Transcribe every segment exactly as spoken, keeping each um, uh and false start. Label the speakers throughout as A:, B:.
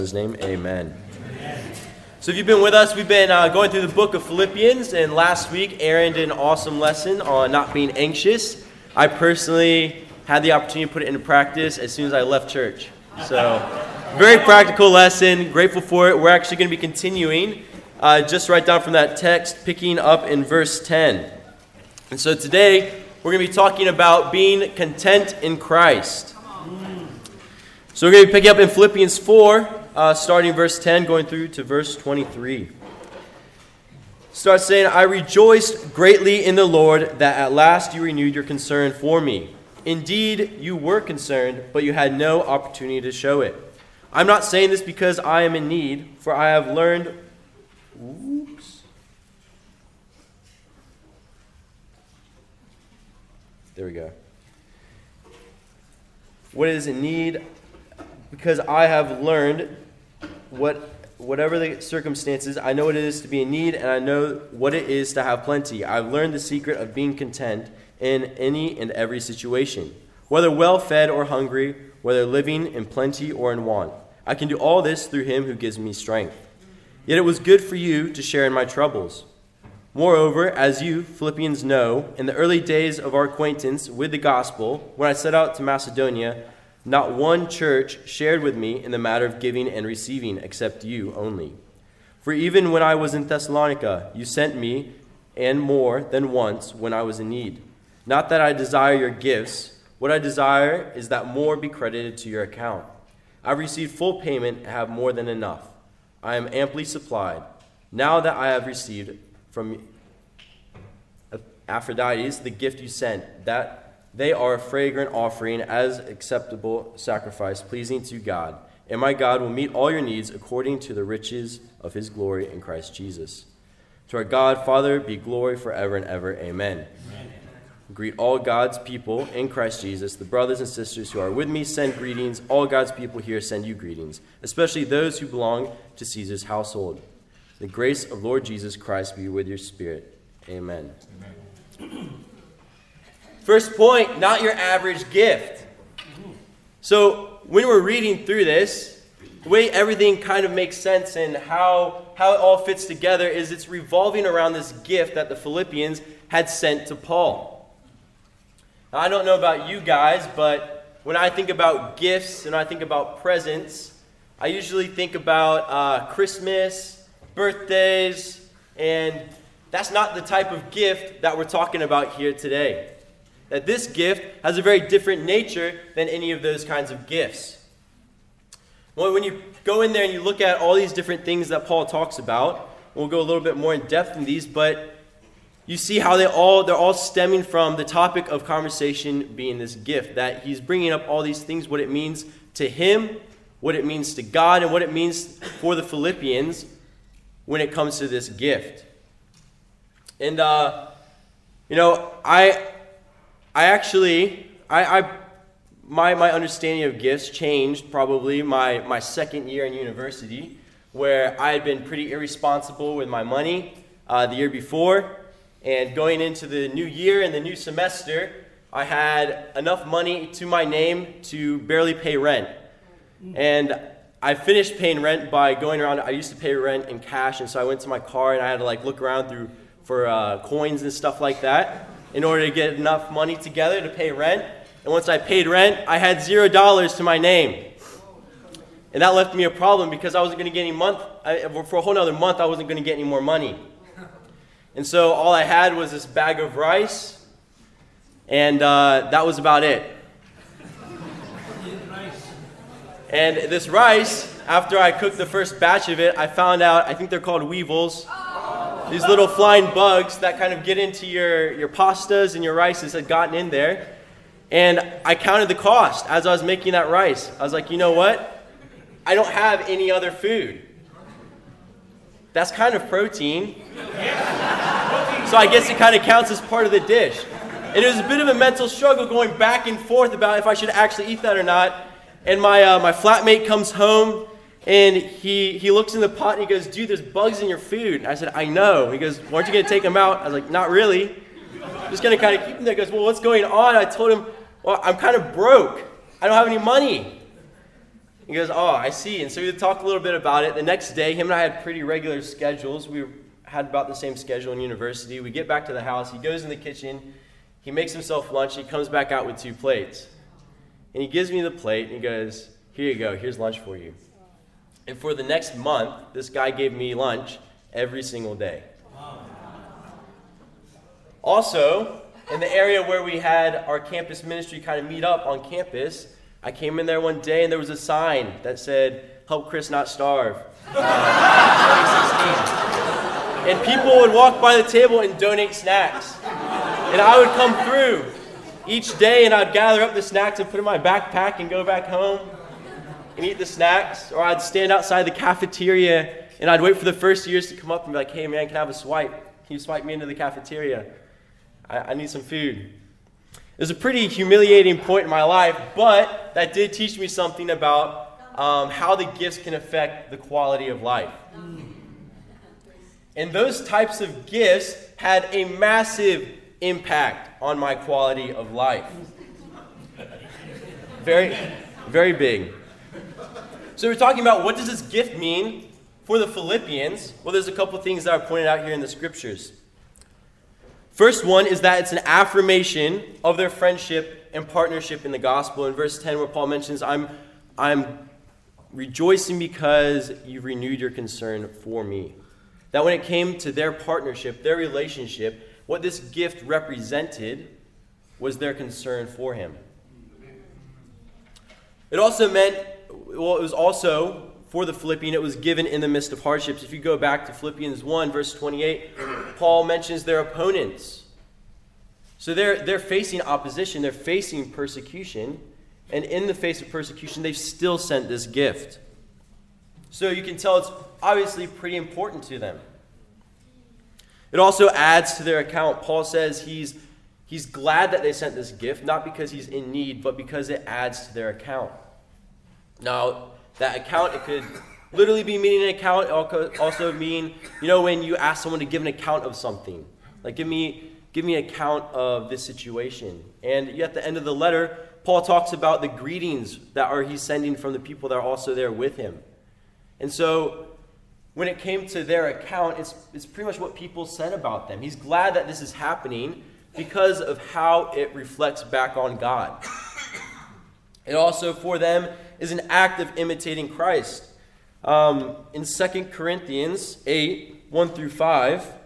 A: His name, amen. Amen. So if you've been with us, we've been uh, going through the book of Philippians, and last week Aaron did an awesome lesson on not being anxious. I personally had the opportunity to put it into practice as soon as I left church. So very practical lesson, grateful for it. We're actually going to be continuing uh, just right down from that text, picking up in verse ten. And so today we're going to be talking about being content in Christ. So we're going to be picking up in Philippians four, uh, starting verse ten, going through to verse twenty-three. Start saying, I rejoiced greatly in the Lord that at last you renewed your concern for me. Indeed, you were concerned, but you had no opportunity to show it. I'm not saying this because I am in need, for I have learned... Oops. There we go. What is in need... Because I have learned what, whatever the circumstances, I know what it is to be in need, and I know what it is to have plenty. I've learned the secret of being content in any and every situation, whether well-fed or hungry, whether living in plenty or in want. I can do all this through him who gives me strength. Yet it was good for you to share in my troubles. Moreover, as you, Philippians, know, in the early days of our acquaintance with the gospel, when I set out to Macedonia, not one church shared with me in the matter of giving and receiving, except you only. For even when I was in Thessalonica, you sent me, and more than once when I was in need. Not that I desire your gifts. What I desire is that more be credited to your account. I've received full payment and have more than enough. I am amply supplied. Now that I have received from Epaphroditus the gift you sent, that they are a fragrant offering as acceptable sacrifice, pleasing to God. And my God will meet all your needs according to the riches of his glory in Christ Jesus. To our God, Father, be glory forever and ever. Amen. Amen. Greet all God's people in Christ Jesus. The brothers and sisters who are with me send greetings. All God's people here send you greetings, especially those who belong to Caesar's household. The grace of Lord Jesus Christ be with your spirit. Amen. Amen. First point, not your average gift. So when we're reading through this, the way everything kind of makes sense and how, how it all fits together is it's revolving around this gift that the Philippians had sent to Paul. Now, I don't know about you guys, but when I think about gifts and I think about presents, I usually think about uh, Christmas, birthdays, and that's not the type of gift that we're talking about here today. That this gift has a very different nature than any of those kinds of gifts. Well, when you go in there and you look at all these different things that Paul talks about, we'll go a little bit more in depth in these, but you see how they all, they're all stemming from the topic of conversation being this gift, that he's bringing up all these things, what it means to him, what it means to God, and what it means for the Philippians when it comes to this gift. And, uh, you know, I... I actually, I, I, my my understanding of gifts changed probably my, my second year in university, where I had been pretty irresponsible with my money uh, the year before, and going into the new year and the new semester, I had enough money to my name to barely pay rent. And I finished paying rent by going around. I used to pay rent in cash, and so I went to my car and I had to like look around through for uh, coins and stuff like that, in order to get enough money together to pay rent. And once I paid rent, I had zero dollars to my name. And that left me a problem because I wasn't going to get any month, I, for a whole other month, I wasn't going to get any more money. And so all I had was this bag of rice, and uh, that was about it. And this rice, after I cooked the first batch of it, I found out, I think they're called weevils, these little flying bugs that kind of get into your, your pastas and your rices had gotten in there. And I counted the cost as I was making that rice. I was like, you know what? I don't have any other food. That's kind of protein. So I guess it kind of counts as part of the dish. And it was a bit of a mental struggle going back and forth about if I should actually eat that or not. And my uh, my flatmate comes home, and he, he looks in the pot and he goes, dude, there's bugs in your food. And I said, I know. He goes, aren't you going to take them out? I was like, not really. I'm just going to kind of keep them there. He goes, well, what's going on? I told him, well, I'm kind of broke. I don't have any money. He goes, oh, I see. And so we talked a little bit about it. The next day, him and I had pretty regular schedules. We had about the same schedule in university. We get back to the house. He goes in the kitchen. He makes himself lunch. He comes back out with two plates. And he gives me the plate, and he goes, here you go. Here's lunch for you. And for the next month, this guy gave me lunch every single day. Also, in the area where we had our campus ministry kind of meet up on campus, I came in there one day and there was a sign that said, help Chris not starve. Uh, and people would walk by the table and donate snacks. And I would come through each day and I'd gather up the snacks and put in my backpack and go back home and eat the snacks. Or I'd stand outside the cafeteria and I'd wait for the first years to come up and be like, hey man, can I have a swipe? Can you swipe me into the cafeteria? I, I need some food. It was a pretty humiliating point in my life, but that did teach me something about um, how the gifts can affect the quality of life. And those types of gifts had a massive impact on my quality of life. Very, very big. So we're talking about what does this gift mean for the Philippians? Well, there's a couple things that are pointed out here in the scriptures. First one is that it's an affirmation of their friendship and partnership in the gospel. In verse ten, where Paul mentions, I'm, I'm rejoicing because you've renewed your concern for me. That when it came to their partnership, their relationship, what this gift represented was their concern for him. It also meant, well, it was also, for the Philippian, it was given in the midst of hardships. If you go back to Philippians one, verse twenty-eight, Paul mentions their opponents. So they're, they're facing opposition, they're facing persecution, and in the face of persecution, they've still sent this gift. So you can tell it's obviously pretty important to them. It also adds to their account. Paul says he's, he's glad that they sent this gift, not because he's in need, but because it adds to their account. Now, that account, it could literally be meaning an account. It could also mean, you know, when you ask someone to give an account of something. Like, give me, give me an account of this situation. And at the end of the letter, Paul talks about the greetings that are he's sending from the people that are also there with him. And so, when it came to their account, it's, it's pretty much what people said about them. He's glad that this is happening because of how it reflects back on God. It also, for them, is an act of imitating Christ. Um, in Second Corinthians eight, one through five, it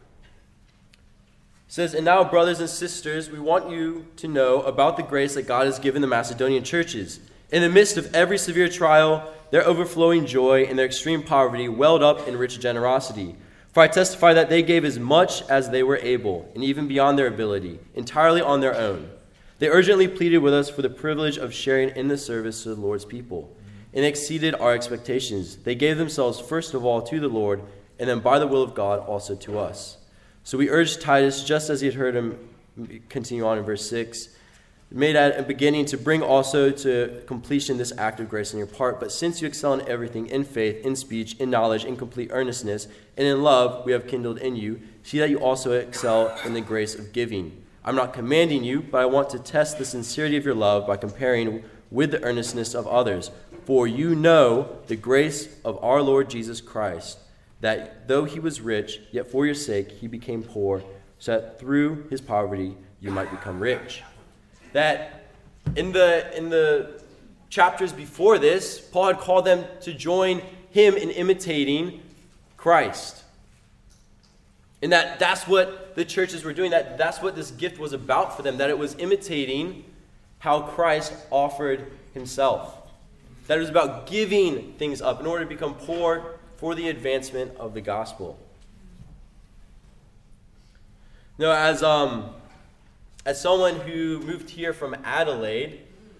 A: says, and now, brothers and sisters, we want you to know about the grace that God has given the Macedonian churches. In the midst of every severe trial, their overflowing joy and their extreme poverty welled up in rich generosity. For I testify that they gave as much as they were able, and even beyond their ability, entirely on their own. They urgently pleaded with us for the privilege of sharing in the service to the Lord's people, and exceeded our expectations. They gave themselves first of all to the Lord, and then by the will of God also to us. So we urged Titus, just as he had heard him continue on in verse six, made at a beginning to bring also to completion this act of grace on your part. But since you excel in everything, in faith, in speech, in knowledge, in complete earnestness, and in love we have kindled in you, see that you also excel in the grace of giving. I'm not commanding you, but I want to test the sincerity of your love by comparing with the earnestness of others. For you know the grace of our Lord Jesus Christ, that though he was rich, yet for your sake he became poor, so that through his poverty you might become rich. That in the in the chapters before this, Paul had called them to join him in imitating Christ. And that that's what the churches were doing. That that's what this gift was about for them. That it was imitating how Christ offered himself. That it was about giving things up in order to become poor for the advancement of the gospel. Now, as um. As someone who moved here from Adelaide,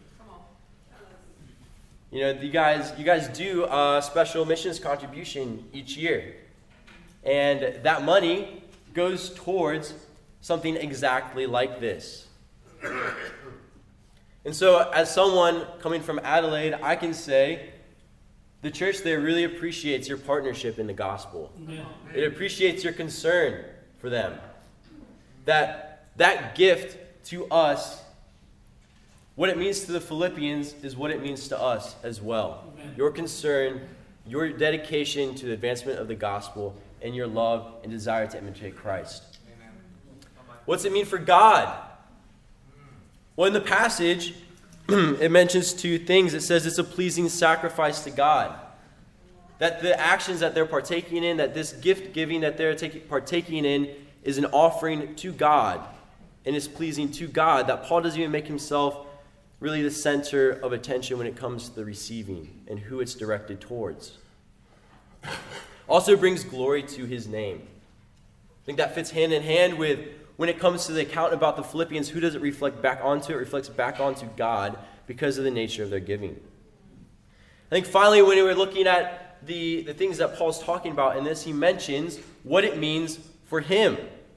A: you know, you guys, you guys do a special missions contribution each year. And that money goes towards something exactly like this. And so, as someone coming from Adelaide, I can say the church there really appreciates your partnership in the gospel. It appreciates your concern for them. That That gift to us what it means to the Philippians is what it means to us as well. Amen. Your concern, your dedication to the advancement of the gospel, and your love and desire to imitate Christ. Amen. What's it mean for God? Well, in the passage, it mentions two things. It says it's a pleasing sacrifice to God. That the actions that they're partaking in, that this gift giving that they're taking, partaking in is an offering to God and is pleasing to God. That Paul doesn't even make himself really the center of attention when it comes to the receiving and who it's directed towards. Also brings glory to his name. I think that fits hand in hand with when it comes to the account about the Philippians, who does it reflect back onto? It reflects back onto God because of the nature of their giving. I think finally when we were looking at the, the things that Paul's talking about in this, he mentions what it means for him.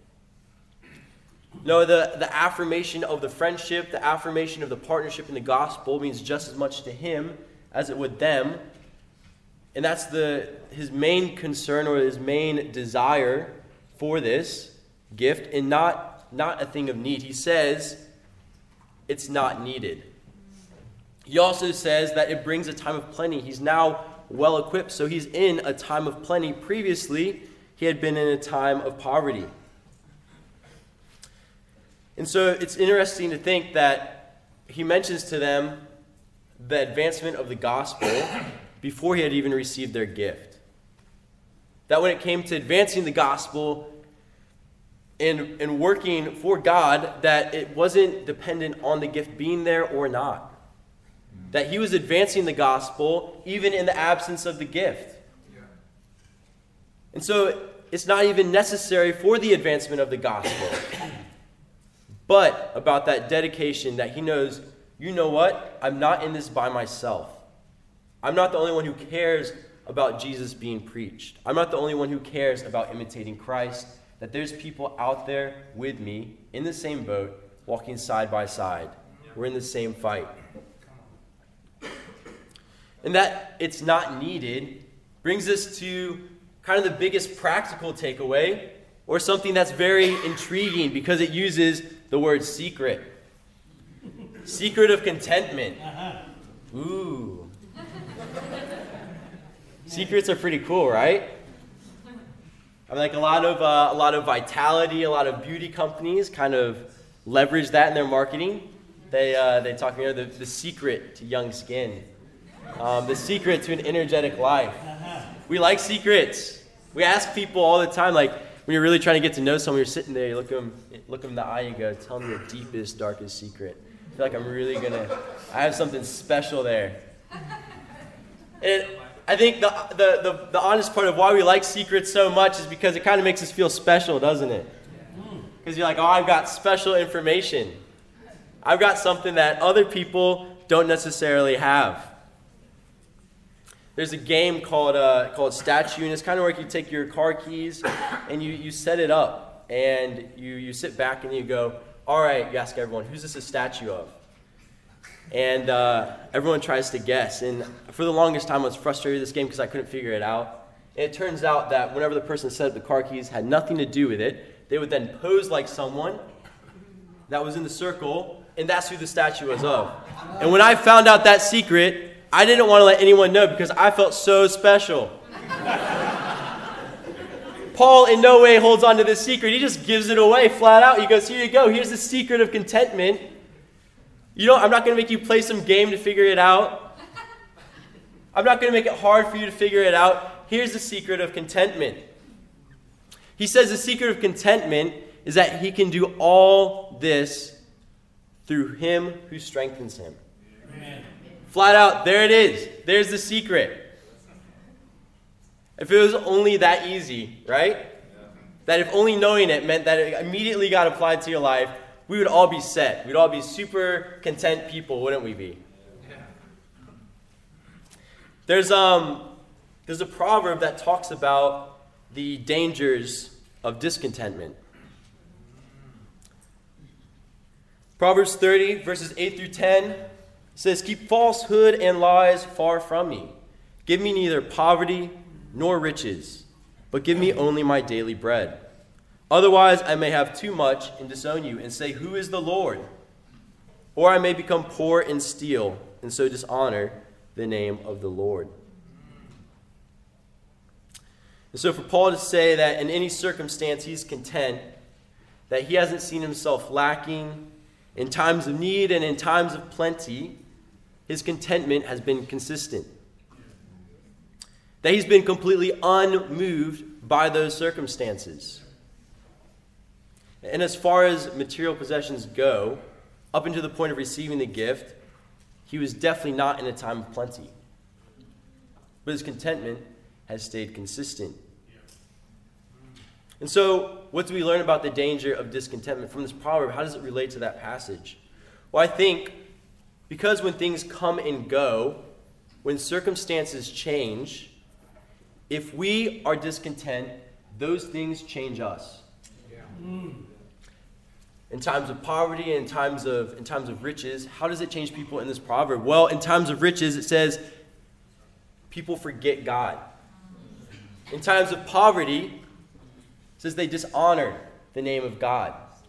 A: No, the, the affirmation of the friendship, the affirmation of the partnership in the gospel means just as much to him as it would them. And that's the his main concern or his main desire for this gift, and not, not a thing of need. He says it's not needed. He also says that it brings a time of plenty. He's now well equipped, so he's in a time of plenty. Previously, he had been in a time of poverty. And so it's interesting to think that he mentions to them the advancement of the gospel before he had even received their gift. That when it came to advancing the gospel and, and working for God, that it wasn't dependent on the gift being there or not. That he was advancing the gospel even in the absence of the gift. And so it's not even necessary for the advancement of the gospel. But about that dedication that he knows, you know what? I'm not in this by myself. I'm not the only one who cares about Jesus being preached. I'm not the only one who cares about imitating Christ. That there's people out there with me in the same boat, walking side by side. We're in the same fight. And that it's not needed brings us to kind of the biggest practical takeaway, or something that's very intriguing because it uses the word secret. Secret of contentment. Ooh. Secrets are pretty cool, right? I mean, like a lot of uh, a lot of vitality, a lot of beauty companies kind of leverage that in their marketing. They uh, they talk, you know, the, the secret to young skin, um, the secret to an energetic life. We like secrets. We ask people all the time, like when you're really trying to get to know someone, you're sitting there, you look them, look them in the eye, you go, "Tell me your deepest, darkest secret." I feel like I'm really gonna, I have something special there. And I think the, the, the, the honest part of why we like secrets so much is because it kind of makes us feel special, doesn't it? Because you're like, oh, I've got special information. I've got something that other people don't necessarily have. There's a game called uh, called Statue, and it's kind of like you take your car keys and you, you set it up, and you, you sit back and you go, all right, you ask everyone, who's this a statue of? And uh, everyone tries to guess. And for the longest time, I was frustrated with this game because I couldn't figure it out. And it turns out that whenever the person set up the car keys had nothing to do with it, they would then pose like someone that was in the circle, and that's who the statue was of. And when I found out that secret, I didn't want to let anyone know because I felt so special. Paul in no way holds on to this secret. He just gives it away flat out. He goes, here you go. Here's the secret of contentment. You know, I'm not going to make you play some game to figure it out. I'm not going to make it hard for you to figure it out. Here's the secret of contentment. He says the secret of contentment is that he can do all this through him who strengthens him. Amen. Flat out, there it is. There's the secret. If it was only that easy, right? Yeah. That if only knowing it meant that it immediately got applied to your life, we would all be set. We'd all be super content people, wouldn't we be? Yeah. There's um, there's a proverb that talks about the dangers of discontentment. Proverbs thirty, verses eight through ten says, keep falsehood and lies far from me. Give me neither poverty nor riches, but give me only my daily bread. Otherwise, I may have too much and disown you and say, who is the Lord? Or I may become poor and steal, and so dishonor the name of the Lord. And so for Paul to say that in any circumstance he's content, that he hasn't seen himself lacking in times of need and in times of plenty, his contentment has been consistent. That he's been completely unmoved by those circumstances. And as far as material possessions go, up until the point of receiving the gift, he was definitely not in a time of plenty. But his contentment has stayed consistent. And so, what do we learn about the danger of discontentment from this proverb? How does it relate to that passage? Well, I think because when things come and go, when circumstances change, if we are discontent, those things change us. Yeah. Mm. In times of poverty, in times of in times of riches, how does it change people in this proverb? Well, in times of riches, it says people forget God. In times of poverty, it says they dishonor the name of God.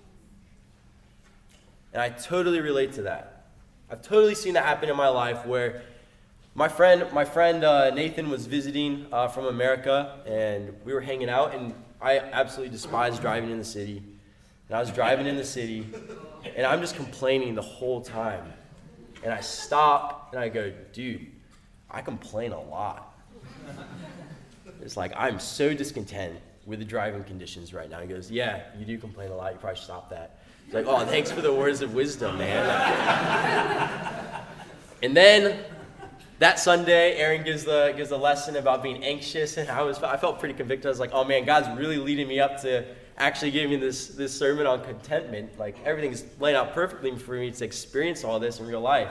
A: And I totally relate to that. I've totally seen that happen in my life where my friend my friend uh, Nathan was visiting uh, from America, and we were hanging out, and I absolutely despise driving in the city. And I was driving in the city, and I'm just complaining the whole time. And I stop, and I go, dude, I complain a lot. It's like, I'm so discontent with the driving conditions right now. He goes, yeah, you do complain a lot. You probably should stop that. It's like, oh, thanks for the words of wisdom, man. And then that Sunday, Aaron gives the gives the lesson about being anxious, and I was I felt pretty convicted. I was like, oh man, God's really leading me up to actually giving me this this sermon on contentment. Like everything's laying out perfectly for me to experience all this in real life.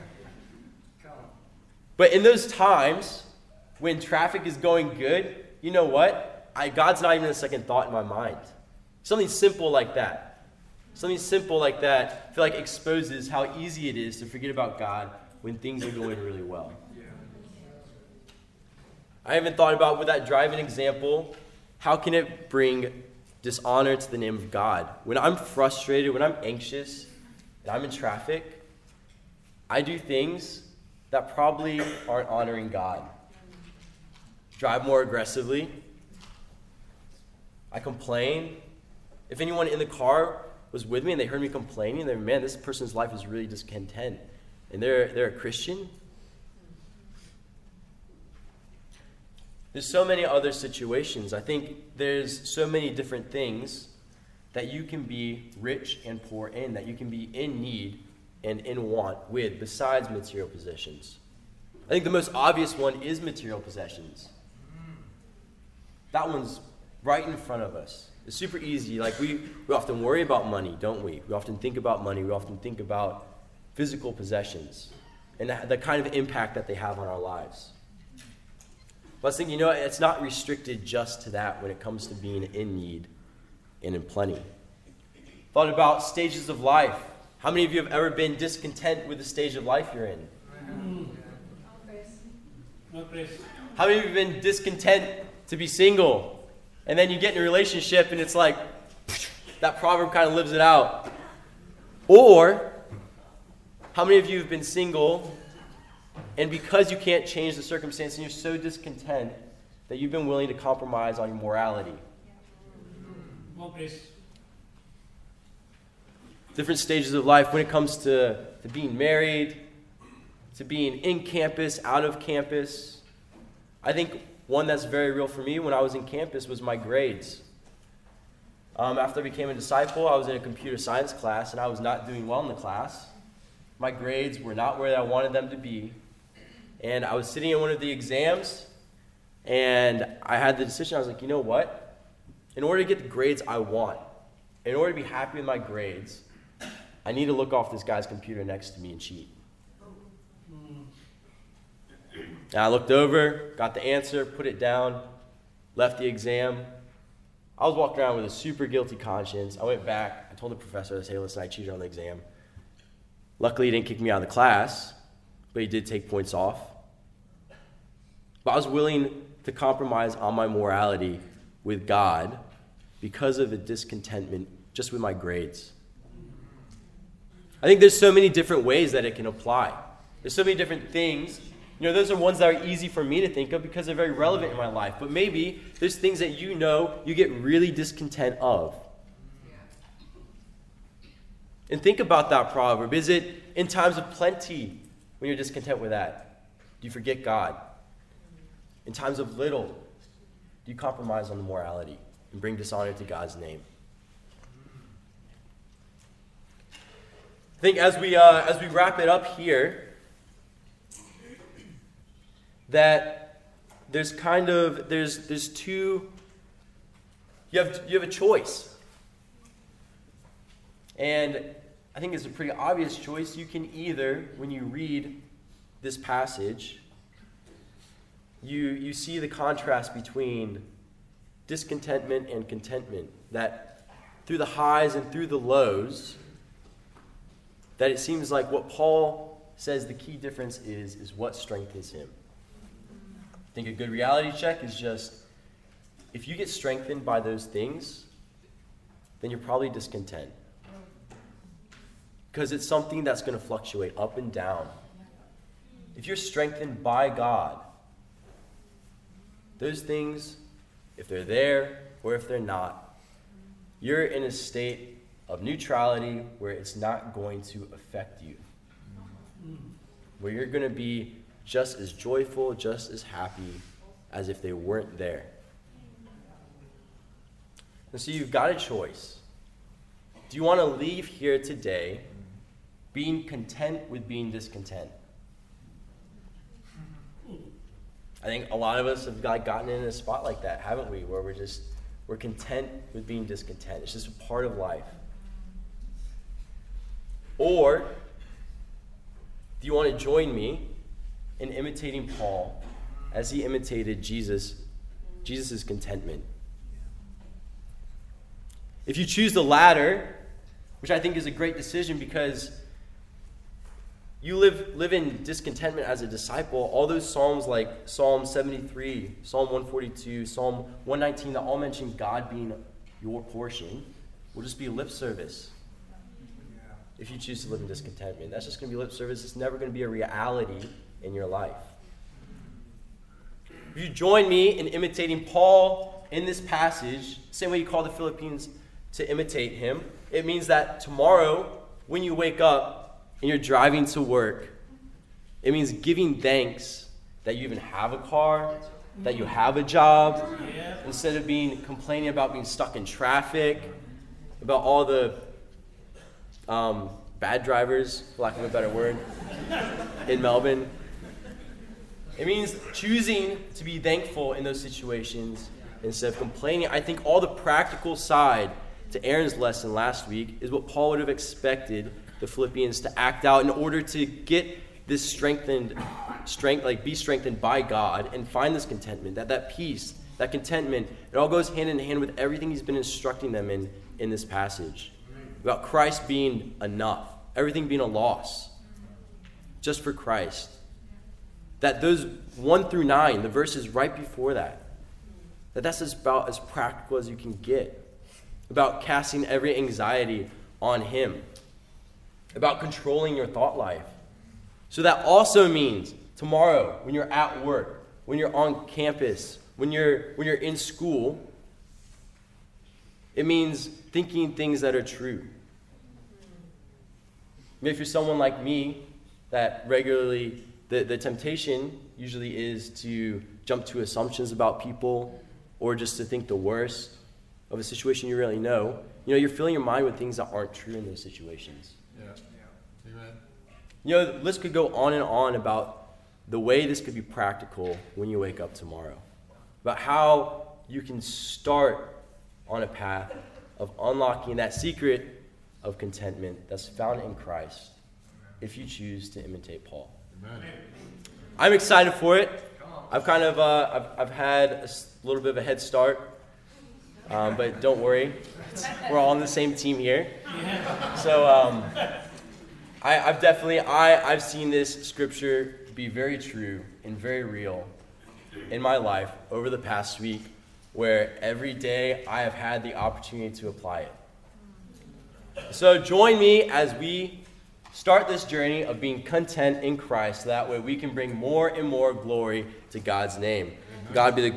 A: But in those times when traffic is going good, you know what? I, God's not even a second thought in my mind. Something simple like that. Something simple like that, I feel like exposes how easy it is to forget about God when things are going really well. I haven't thought about with that driving example, how can it bring dishonor to the name of God? When I'm frustrated, when I'm anxious, and I'm in traffic, I do things that probably aren't honoring God. Drive more aggressively. I complain. If anyone in the car was with me and they heard me complaining, they're, man, this person's life is really discontent. And they're they're a Christian. There's so many other situations. I think there's so many different things that you can be rich and poor in, that you can be in need and in want with, besides material possessions. I think the most obvious one is material possessions. That one's right in front of us. It's super easy. Like we, we often worry about money, don't we? We often think about money. We often think about physical possessions and the kind of impact that they have on our lives. But I was thinking, you know, it's not restricted just to that when it comes to being in need and in plenty. Thought about stages of life. How many of you have ever been discontent with the stage of life you're in? How many of you have been discontent to be single? And then you get in a relationship and it's like, that proverb kind of lives it out. Or, how many of you have been single and because you can't change the circumstance and you're so discontent that you've been willing to compromise on your morality?
B: Well, please.
A: Different stages of life when it comes to, to being married, to being in campus, out of campus. I think one that's very real for me when I was in campus was my grades. Um, after I became a disciple, I was in a computer science class, and I was not doing well in the class. My grades were not where I wanted them to be. And I was sitting in one of the exams, and I had the decision. I was like, you know what? In order to get the grades I want, in order to be happy with my grades, I need to look off this guy's computer next to me and cheat. And I looked over, got the answer, put it down, left the exam. I was walking around with a super guilty conscience. I went back. I told the professor, I said, hey, listen, I cheated on the exam. Luckily, he didn't kick me out of the class, but he did take points off. But I was willing to compromise on my morality with God because of a discontentment just with my grades. I think there's so many different ways that it can apply. There's so many different things. You know, those are ones that are easy for me to think of because they're very relevant in my life. But maybe there's things that you know you get really discontent of. And think about that proverb. Is it in times of plenty when you're discontent with that? Do you forget God? In times of little, do you compromise on the morality and bring dishonor to God's name? I think as we uh, as we wrap it up here, that there's kind of there's there's two. You have you have a choice, and I think it's a pretty obvious choice. You can either, when you read this passage, you you see the contrast between discontentment and contentment. That through the highs and through the lows, that it seems like what Paul says the key difference is, is what strengthens him. I think a good reality check is just, if you get strengthened by those things, then you're probably discontent. Because it's something that's going to fluctuate up and down. If you're strengthened by God, those things, if they're there or if they're not, you're in a state of neutrality where it's not going to affect you. Where you're going to be just as joyful, just as happy as if they weren't there. And so you've got a choice. Do you want to leave here today being content with being discontent? I think a lot of us have got, gotten in a spot like that, haven't we? Where we're just, we're content with being discontent. It's just a part of life. Or do you want to join me in imitating Paul as he imitated Jesus, Jesus' contentment? If you choose the latter, which I think is a great decision because you live, live in discontentment as a disciple, all those psalms like Psalm seventy-three, Psalm one forty-two, Psalm one nineteen that all mention God being your portion will just be lip service. If you choose to live in discontentment, that's just going to be lip service. It's never going to be a reality in your life. If you join me in imitating Paul in this passage, same way you call the Philippians to imitate him, it means that tomorrow, when you wake up and you're driving to work, it means giving thanks that you even have a car, that you have a job, instead of being complaining about being stuck in traffic, about all the Um, bad drivers, for lack of a better word, in Melbourne. It means choosing to be thankful in those situations instead of complaining. I think all the practical side to Aaron's lesson last week is what Paul would have expected the Philippians to act out in order to get this strengthened, strength, like be strengthened by God and find this contentment, that that peace, that contentment. It all goes hand in hand with everything he's been instructing them in in this passage. About Christ being enough, everything being a loss, just for Christ. That those one through nine, the verses right before that, that that's about as practical as you can get. About casting every anxiety on him. About controlling your thought life. So that also means tomorrow, when you're at work, when you're on campus, when you're when you're in school, it means thinking things that are true. Maybe if you're someone like me that regularly, the, the temptation usually is to jump to assumptions about people or just to think the worst of a situation you really know. You know, you're filling your mind with things that aren't true in those situations.
C: Yeah. Yeah. Amen.
A: You know, the list could go on and on about the way this could be practical when you wake up tomorrow. About how you can start on a path of unlocking that secret of contentment that's found in Christ if you choose to imitate Paul.
C: Amen.
A: I'm excited for it. I've kind of uh, I've, I've had a little bit of a head start, um, but don't worry, we're all on the same team here. So um, I, I've definitely I I've seen this scripture be very true and very real in my life over the past week, where every day I have had the opportunity to apply it. So join me as we start this journey of being content in Christ, so that way we can bring more and more glory to God's name. God be the